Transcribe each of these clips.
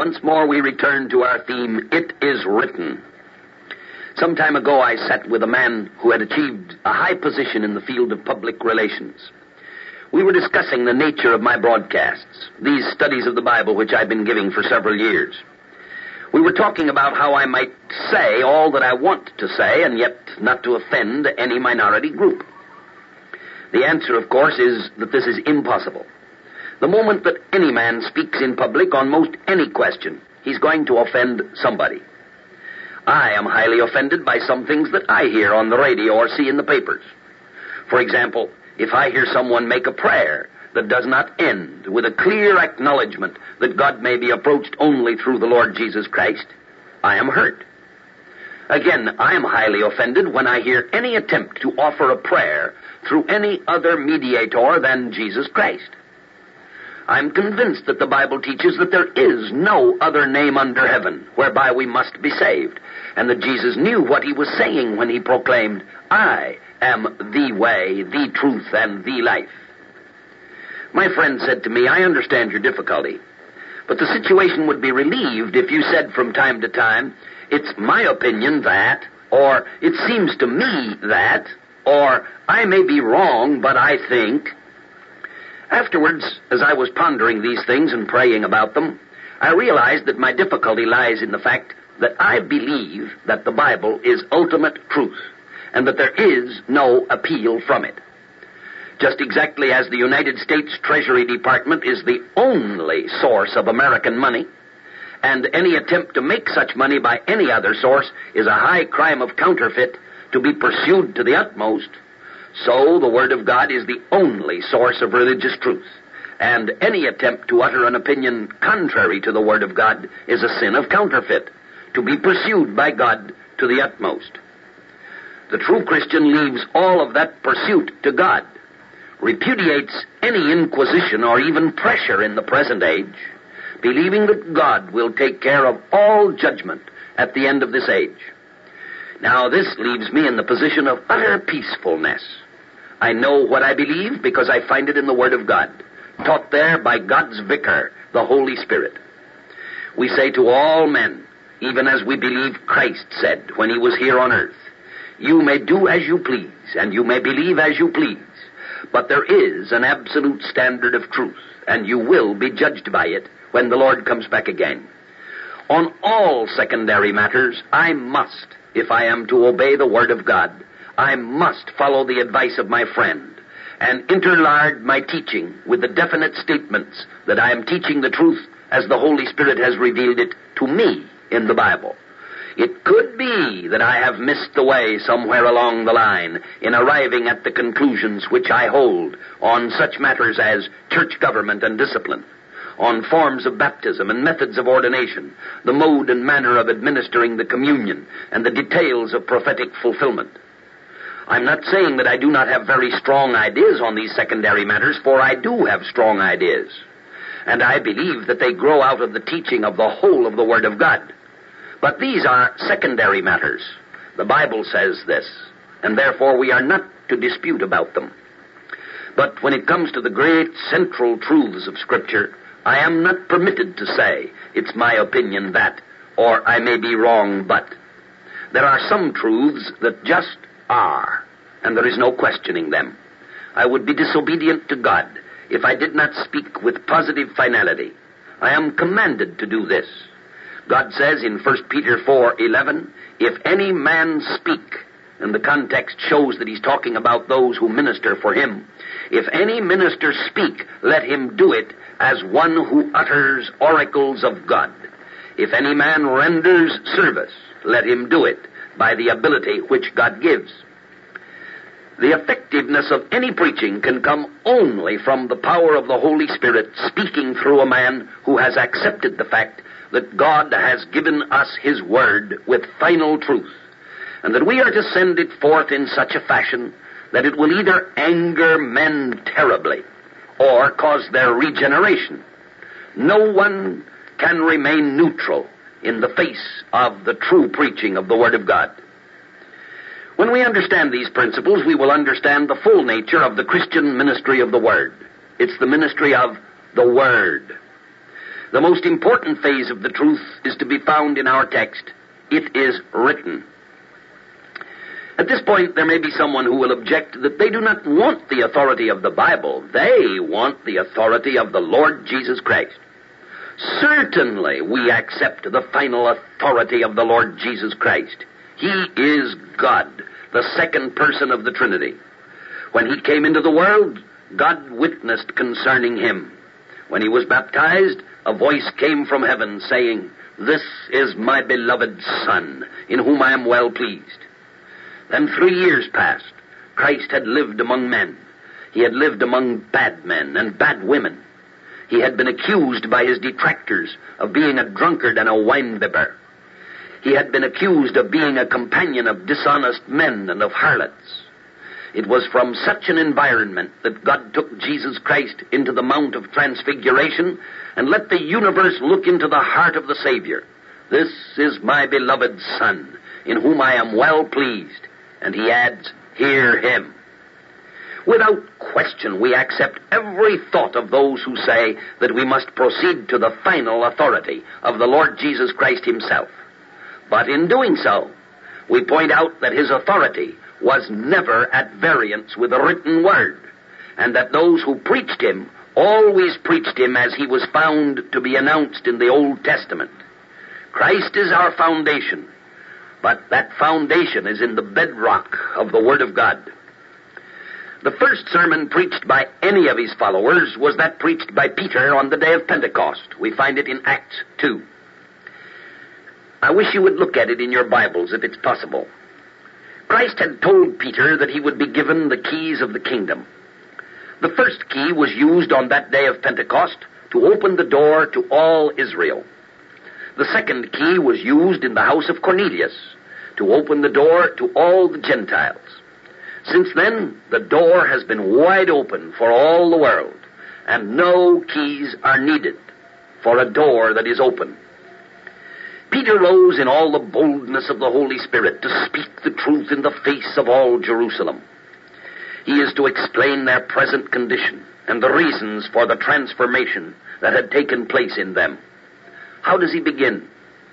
once more we return to our theme, It is Written. Some time ago I sat with a man who had achieved a high position in the field of public relations. We were discussing the nature of my broadcasts, these studies of the Bible which I've been giving for several years. We were talking about how I might say all that I want to say and yet not to offend any minority group. The answer, of course, is that this is impossible. The moment that any man speaks in public on most any question, he's going to offend somebody. I am highly offended by some things that I hear on the radio or see in the papers. For example, if I hear someone make a prayer that does not end with a clear acknowledgement that God may be approached only through the Lord Jesus Christ, I am hurt. Again, I am highly offended when I hear any attempt to offer a prayer through any other mediator than Jesus Christ. I'm convinced that the Bible teaches that there is no other name under heaven whereby we must be saved, and that Jesus knew what he was saying when he proclaimed, I am the way, the truth, and the life. My friend said to me, I understand your difficulty, but the situation would be relieved if you said from time to time, it's my opinion that, or it seems to me that, or I may be wrong, but I think. Afterwards, as I was pondering these things and praying about them, I realized that my difficulty lies in the fact that I believe that the Bible is ultimate truth, and that there is no appeal from it. Just exactly as the United States Treasury Department is the only source of American money, and any attempt to make such money by any other source is a high crime of counterfeit to be pursued to the utmost, so the Word of God is the only source of religious truth, and any attempt to utter an opinion contrary to the Word of God is a sin of counterfeit, to be pursued by God to the utmost. The true Christian leaves all of that pursuit to God, repudiates any inquisition or even pressure in the present age, believing that God will take care of all judgment at the end of this age. Now, this leaves me in the position of utter peacefulness. I know what I believe because I find it in the Word of God, taught there by God's vicar, the Holy Spirit. We say to all men, even as we believe Christ said when he was here on earth, you may do as you please, and you may believe as you please, but there is an absolute standard of truth, and you will be judged by it when the Lord comes back again. On all secondary matters, I must, if I am to obey the Word of God, I must follow the advice of my friend and interlard my teaching with the definite statements that I am teaching the truth as the Holy Spirit has revealed it to me in the Bible. It could be that I have missed the way somewhere along the line in arriving at the conclusions which I hold on such matters as church government and discipline, on forms of baptism and methods of ordination, the mode and manner of administering the communion, and the details of prophetic fulfillment. I'm not saying that I do not have very strong ideas on these secondary matters, for I do have strong ideas, and I believe that they grow out of the teaching of the whole of the Word of God. But these are secondary matters. The Bible says this, and therefore we are not to dispute about them. But when it comes to the great central truths of Scripture, I am not permitted to say, it's my opinion that, or I may be wrong, but. There are some truths that just are, and there is no questioning them. I would be disobedient to God if I did not speak with positive finality. I am commanded to do this. God says in 1 Peter 4:11, if any man speak, and the context shows that he's talking about those who minister for him, if any minister speak, let him do it as one who utters oracles of God. If any man renders service, let him do it by the ability which God gives. The effectiveness of any preaching can come only from the power of the Holy Spirit speaking through a man who has accepted the fact that God has given us His Word with final truth, and that we are to send it forth in such a fashion that it will either anger men terribly or cause their regeneration. No one can remain neutral in the face of the true preaching of the Word of God. When we understand these principles, we will understand the full nature of the Christian ministry of the Word. It's the ministry of the Word. The most important phase of the truth is to be found in our text. It is written. At this point, there may be someone who will object that they do not want the authority of the Bible. They want the authority of the Lord Jesus Christ. Certainly, we accept the final authority of the Lord Jesus Christ. He is God, the second person of the Trinity. When he came into the world, God witnessed concerning him. When he was baptized, a voice came from heaven saying, "This is my beloved Son, in whom I am well pleased." Then 3 years passed. Christ had lived among men. He had lived among bad men and bad women. He had been accused by his detractors of being a drunkard and a winebibber. He had been accused of being a companion of dishonest men and of harlots. It was from such an environment that God took Jesus Christ into the Mount of Transfiguration and let the universe look into the heart of the Savior. "This is my beloved Son, in whom I am well pleased." And he adds, "Hear him." Without question, we accept every thought of those who say that we must proceed to the final authority of the Lord Jesus Christ himself. But in doing so, we point out that his authority was never at variance with the written word, and that those who preached him always preached him as he was found to be announced in the Old Testament. Christ is our foundation, but that foundation is in the bedrock of the Word of God. The first sermon preached by any of his followers was that preached by Peter on the day of Pentecost. We find it in Acts 2. I wish you would look at it in your Bibles if it's possible. Christ had told Peter that he would be given the keys of the kingdom. The first key was used on that day of Pentecost to open the door to all Israel. The second key was used in the house of Cornelius to open the door to all the Gentiles. Since then, the door has been wide open for all the world, and no keys are needed for a door that is open. Peter rose in all the boldness of the Holy Spirit to speak the truth in the face of all Jerusalem. He is to explain their present condition and the reasons for the transformation that had taken place in them. How does he begin?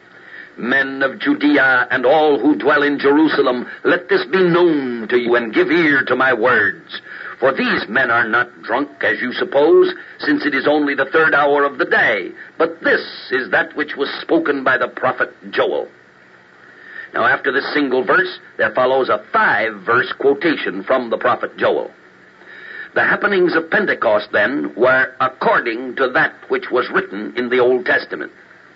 "Men of Judea and all who dwell in Jerusalem, let this be known to you, and give ear to my words. For these men are not drunk, as you suppose, since it is only the 3rd hour of the day. But this is that which was spoken by the prophet Joel." Now, after this single verse, there follows a 5-verse quotation from the prophet Joel. The happenings of Pentecost, then, were according to that which was written in the Old Testament.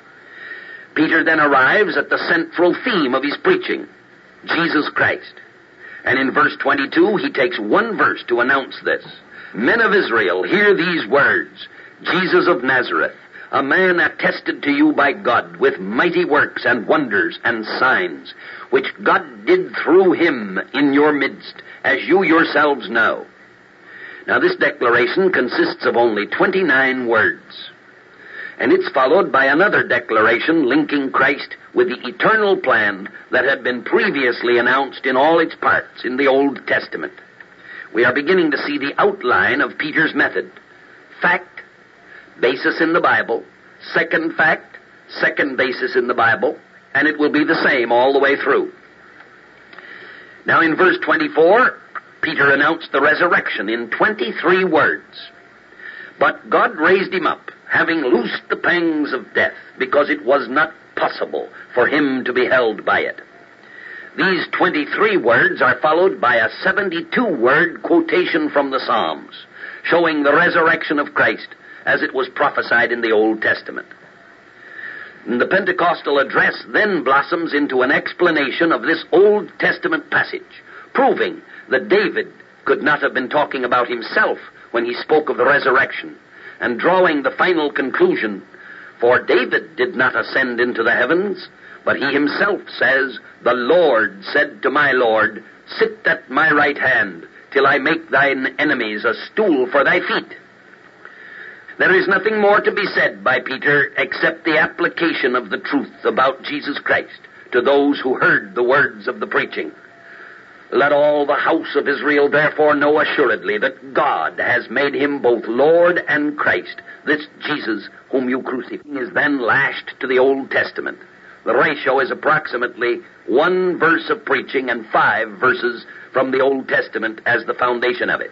Peter then arrives at the central theme of his preaching, Jesus Christ. And in verse 22, he takes one verse to announce this. "Men of Israel, hear these words. Jesus of Nazareth, a man attested to you by God with mighty works and wonders and signs, which God did through him in your midst, as you yourselves know." Now, this declaration consists of only 29 words. And it's followed by another declaration linking Christ with the eternal plan that had been previously announced in all its parts in the Old Testament. We are beginning to see the outline of Peter's method. Fact, basis in the Bible. Second fact, second basis in the Bible. And it will be the same all the way through. Now in verse 24, Peter announced the resurrection in 23 words. "But God raised him up, having loosed the pangs of death, because it was not possible for him to be held by it." These 23 words are followed by a 72-word quotation from the Psalms, showing the resurrection of Christ as it was prophesied in the Old Testament. And the Pentecostal address then blossoms into an explanation of this Old Testament passage, proving that David could not have been talking about himself when he spoke of the resurrection, and drawing the final conclusion, "For David did not ascend into the heavens, but he himself says, 'The Lord said to my Lord, sit at my right hand, till I make thine enemies a stool for thy feet.'" There is nothing more to be said by Peter except the application of the truth about Jesus Christ to those who heard the words of the preaching. Let all the house of Israel therefore know assuredly that God has made him both Lord and Christ, this Jesus whom you crucified. He is then lashed to the Old Testament. The ratio is approximately 1 verse of preaching and 5 verses from the Old Testament as the foundation of it.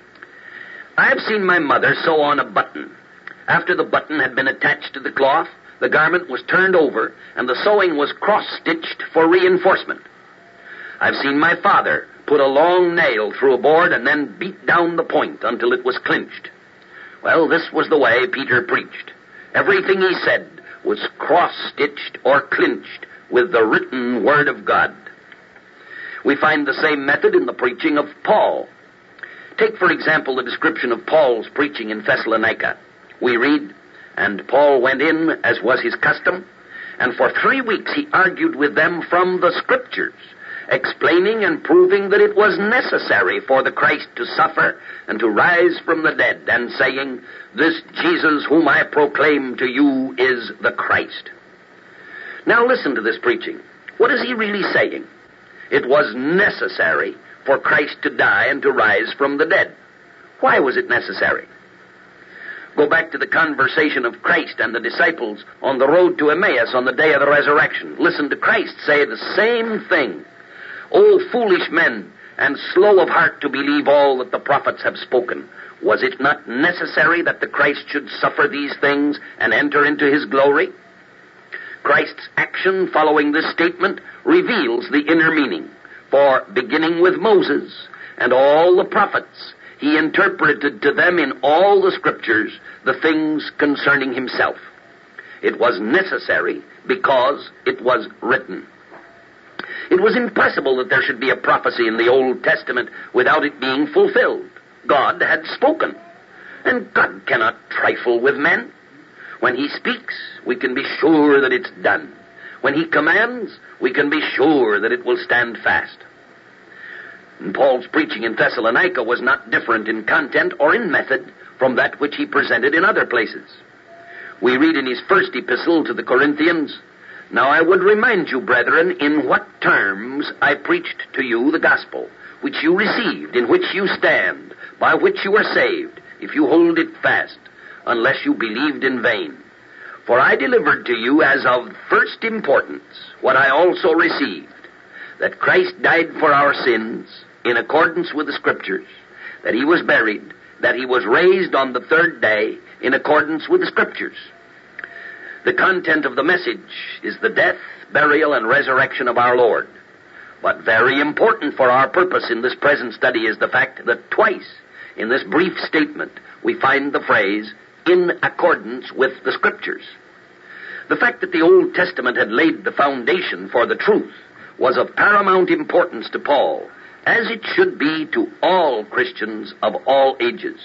I have seen my mother sew on a button. After the button had been attached to the cloth, the garment was turned over and the sewing was cross-stitched for reinforcement. I've seen my father put a long nail through a board and then beat down the point until it was clinched. Well, this was the way Peter preached. Everything he said was cross-stitched or clinched with the written Word of God. We find the same method in the preaching of Paul. Take, for example, the description of Paul's preaching in Thessalonica. We read, "And Paul went in, as was his custom, and for 3 weeks he argued with them from the Scriptures, explaining and proving that it was necessary for the Christ to suffer and to rise from the dead, and saying, 'This Jesus whom I proclaim to you is the Christ.'" Now listen to this preaching. What is he really saying? It was necessary for Christ to die and to rise from the dead. Why was it necessary? Go back to the conversation of Christ and the disciples on the road to Emmaus on the day of the resurrection. Listen to Christ say the same thing. "O foolish men, and slow of heart to believe all that the prophets have spoken. Was it not necessary that the Christ should suffer these things and enter into his glory?" Christ's action following this statement reveals the inner meaning. For beginning with Moses and all the prophets, he interpreted to them in all the Scriptures the things concerning himself. It was necessary because it was written. It was impossible that there should be a prophecy in the Old Testament without it being fulfilled. God had spoken, and God cannot trifle with men. When he speaks, we can be sure that it's done. When he commands, we can be sure that it will stand fast. And Paul's preaching in Thessalonica was not different in content or in method from that which he presented in other places. We read in his first epistle to the Corinthians, "Now I would remind you, brethren, in what terms I preached to you the gospel, which you received, in which you stand, by which you are saved, if you hold it fast, unless you believed in vain. For I delivered to you as of first importance what I also received, that Christ died for our sins in accordance with the Scriptures, that he was buried, that he was raised on the 3rd day in accordance with the Scriptures." The content of the message is the death, burial, and resurrection of our Lord. But very important for our purpose in this present study is the fact that twice in this brief statement we find the phrase, "in accordance with the Scriptures." The fact that the Old Testament had laid the foundation for the truth was of paramount importance to Paul, as it should be to all Christians of all ages.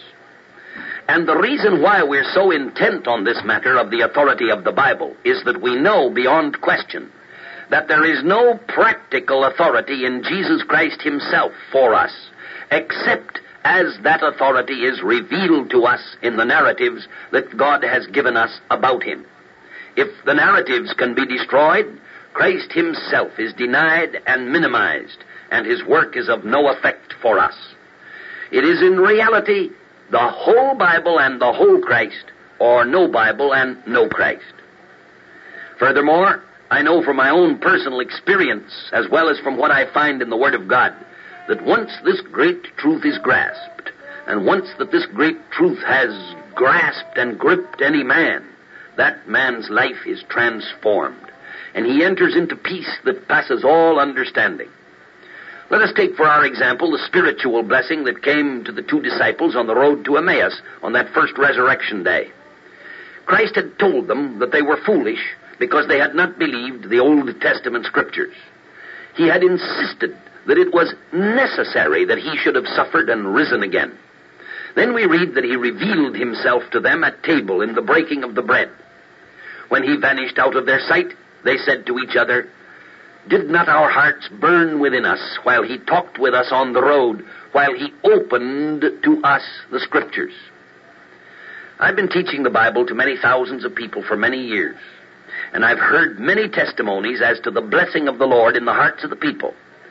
And the reason why we're so intent on this matter of the authority of the Bible is that we know beyond question that there is no practical authority in Jesus Christ himself for us, except as that authority is revealed to us in the narratives that God has given us about him. If the narratives can be destroyed, Christ himself is denied and minimized, and his work is of no effect for us. It is in reality the whole Bible and the whole Christ, or no Bible and no Christ. Furthermore, I know from my own personal experience, as well as from what I find in the Word of God, that once this great truth is grasped, and once that this great truth has grasped and gripped any man, that man's life is transformed, and he enters into peace that passes all understanding. Let us take for our example the spiritual blessing that came to the 2 disciples on the road to Emmaus on that first resurrection day. Christ had told them that they were foolish because they had not believed the Old Testament Scriptures. He had insisted that it was necessary that he should have suffered and risen again. Then we read that he revealed himself to them at table in the breaking of the bread. When he vanished out of their sight, they said to each other, "Did not our hearts burn within us while he talked with us on the road, while he opened to us the Scriptures?" I've been teaching the Bible to many thousands of people for many years, and I've heard many testimonies as to the blessing of the Lord in the hearts of the people.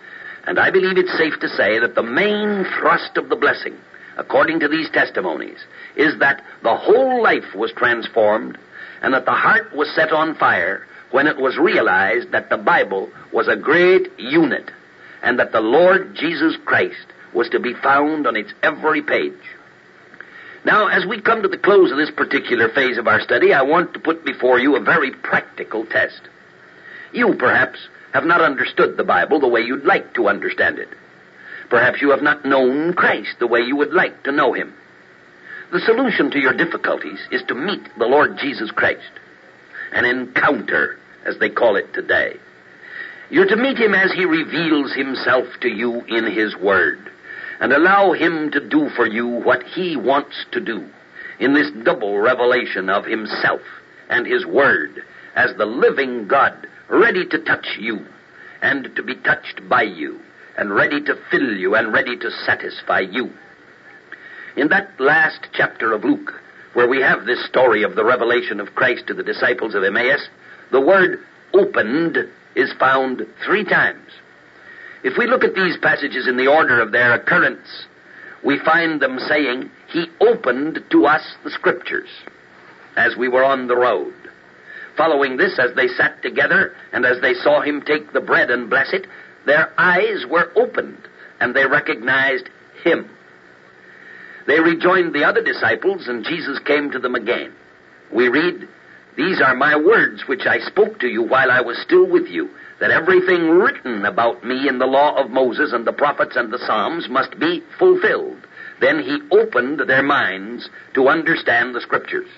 And I believe it's safe to say that the main thrust of the blessing, according to these testimonies, is that the whole life was transformed and that the heart was set on fire when it was realized that the Bible was a great unit and that the Lord Jesus Christ was to be found on its every page. Now, as we come to the close of this particular phase of our study, I want to put before you a very practical test. You, perhaps, have not understood the Bible the way you'd like to understand it. Perhaps you have not known Christ the way you would like to know him. The solution to your difficulties is to meet the Lord Jesus Christ. An encounter, as they call it today. You're to meet him as he reveals himself to you in his Word, and allow him to do for you what he wants to do in this double revelation of himself and his Word as the living God, ready to touch you and to be touched by you, and ready to fill you and ready to satisfy you. In that last chapter of Luke, where we have this story of the revelation of Christ to the disciples of Emmaus, the word opened is found 3 times. If we look at these passages in the order of their occurrence, we find them saying, he opened to us the Scriptures as we were on the road. Following this, as they sat together and as they saw him take the bread and bless it, their eyes were opened and they recognized him. They rejoined the other disciples and Jesus came to them again. We read, these are my words which I spoke to you while I was still with you, that everything written about me in the law of Moses and the prophets and the Psalms must be fulfilled. Then he opened their minds to understand the Scriptures.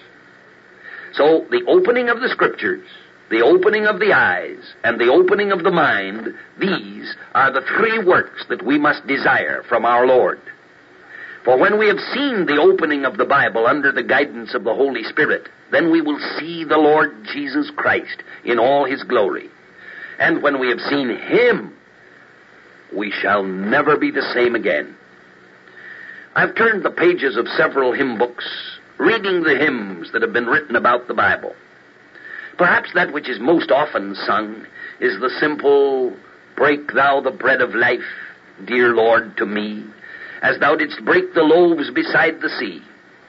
So the opening of the Scriptures, the opening of the eyes, and the opening of the mind, these are the 3 works that we must desire from our Lord. For when we have seen the opening of the Bible under the guidance of the Holy Spirit, then we will see the Lord Jesus Christ in all his glory. And when we have seen him, we shall never be the same again. I've turned the pages of several hymn books, reading the hymns that have been written about the Bible. Perhaps that which is most often sung is the simple, break thou the bread of life, dear Lord, to me, as thou didst break the loaves beside the sea.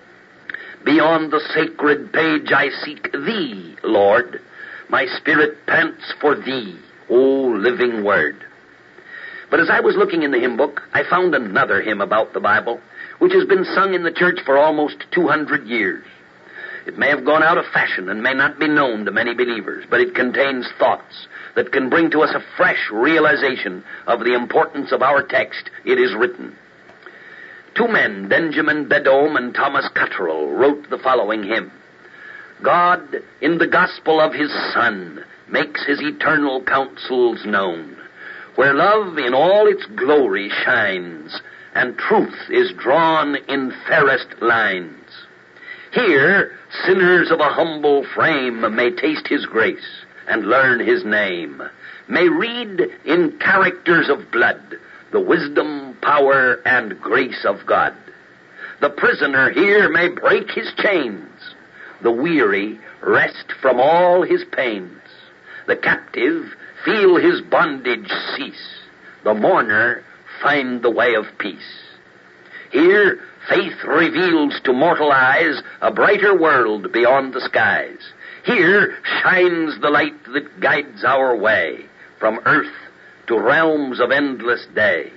Beyond the sacred page I seek thee, Lord. My spirit pants for thee, O living Word. But as I was looking in the hymn book, I found another hymn about the Bible, which has been sung in the church for almost 200 years. It may have gone out of fashion and may not be known to many believers, but it contains thoughts that can bring to us a fresh realization of the importance of our text. It is written. 2 men, Benjamin Bedome and Thomas Cotterell, wrote the following hymn. God, in the gospel of his Son, makes his eternal counsels known, where love in all its glory shines, and truth is drawn in fairest lines. Here, sinners of a humble frame may taste his grace and learn his name, may read in characters of blood the wisdom, power, and grace of God. The prisoner here may break his chains, the weary rest from all his pains, the captive feel his bondage cease, the mourner find the way of peace. Here faith reveals to mortal eyes a brighter world beyond the skies. Here shines the light that guides our way from earth to realms of endless day.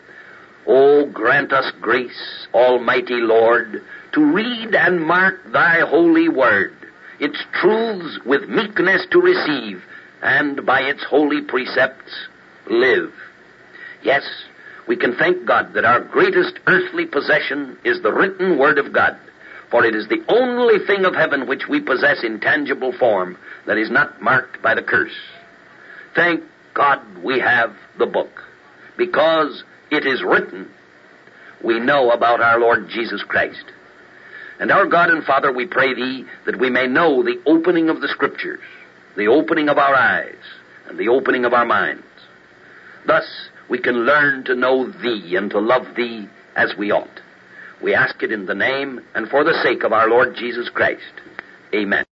O grant us grace, Almighty Lord, to read and mark thy holy word, its truths with meekness to receive, and by its holy precepts live. Yes, we can thank God that our greatest earthly possession is the written Word of God, for it is the only thing of heaven which we possess in tangible form that is not marked by the curse. Thank God we have the book, because it is written, we know about our Lord Jesus Christ. And our God and Father, we pray thee that we may know the opening of the Scriptures, the opening of our eyes, and the opening of our minds. Thus, we can learn to know thee and to love thee as we ought. We ask it in the name and for the sake of our Lord Jesus Christ. Amen.